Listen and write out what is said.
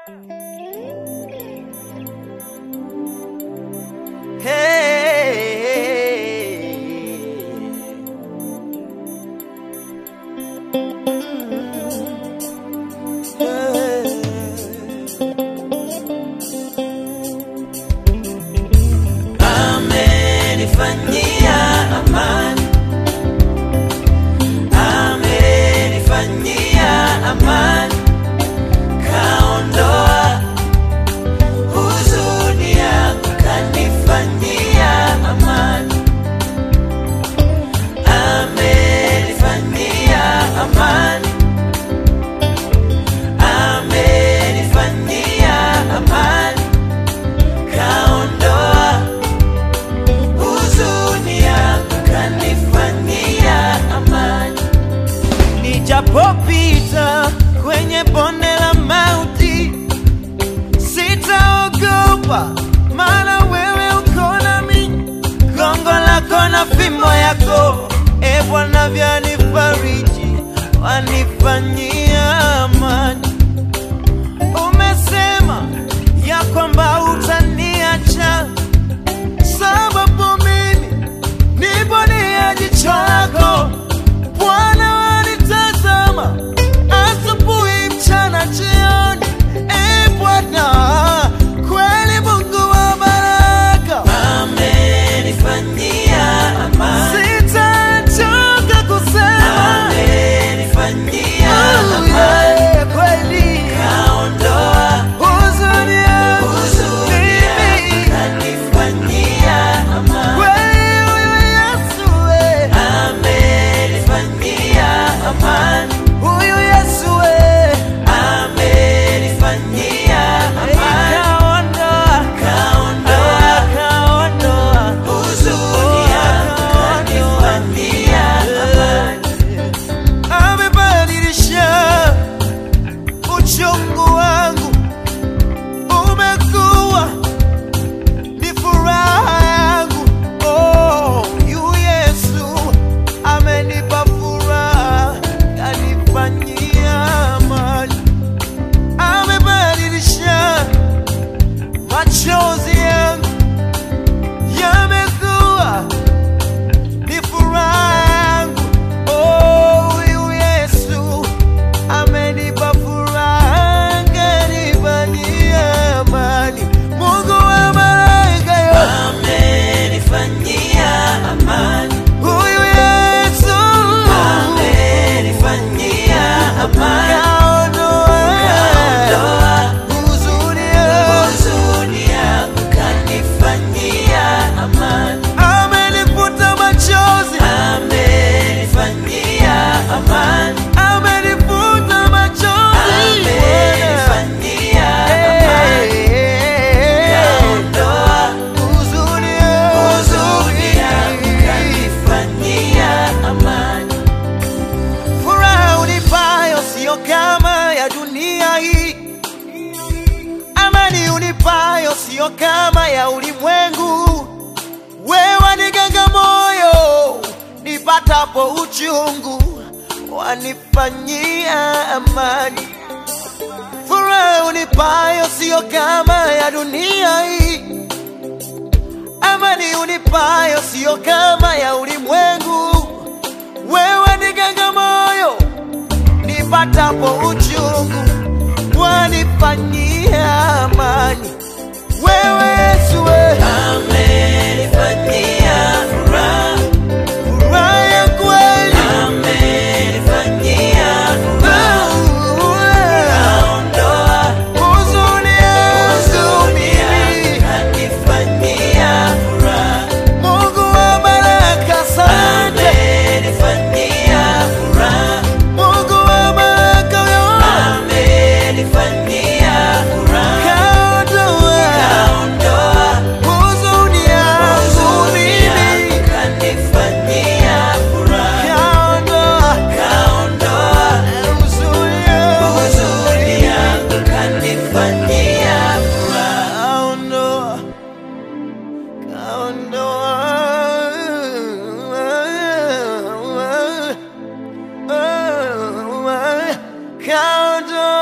Amenifanyia amani, amenifanyia amani, kaondoa huzuni yangu, kanifanyia amani, amenifanyia amani, amenifanyia amani, kaondoa huzuni yangu, kanifanyia amani. Nijapopita kwenye bonde la mauti, sitaogopa, maana wewe uko nami. Gongo lako na fimbo yako, e Bwana, vyanifariji, wanifanyia amani. Umesema ya kwamba utaniacha, sababu mimi nipo nia jicho lako. Bwana wanitazama asubuhi, mchana, jioni. E Bwana, kweli Mungu wa baraka, amenifanyia amani, sitachoka kusema amenifanyia amani, kweli kaondoa huzuni yangu, kanifanyia amani, kweli huyu Yesu amenifanyia amani, huyu Yesu amenifanyia amani, kaondoa huzuni yangu, kanifanyia amani. Amebadilisha uchungu wangu, umekuwa ni furaha yangu. Oh, yu Yesu amenipa furaha, kanifanyia amani. Amebadilisha machozi yangu, yamekuwa ni furaha yangu. Oh, yu Yesu amenipa furaha, kanifanyia amani. Mungu wa malaika yote amenifanyia amani, huyu Yesu amenifanyia amani, kaondoa huzuni yangu, kanifanyia amani. Amenifuta machozi, amenifanyia amani, amenifuta machozi, amenifanyia amani, kaondoa huzuni yangu, kanifanyia amani. Furaha unipayo sio kama ya dunia hii, amani unipayo sio kama ya ulimwengu. Wewe waniganga moyo nipatapo uchungu, wanifanyia amani. Furaha unipayo sio kama ya dunia hii, amani unipayo sio kama ya ulimwengu. Wewe waniganga moyo nipatapo uchungu, wanifanyia amani. Wewe Yesu amenifanyia furaha, furaha ya kweli, amenifanyia furaha, kaondoa huzuni yangu, kanifanyia furaha. Mungu wa baraka, asante, amenifanyia furaha. Mungu wa baraka amenifanyia furaha, kaondoa huzuni yangu, kanifanyia furaha, kaondoa huzuni yangu, kanifanyia furaha, kaondoa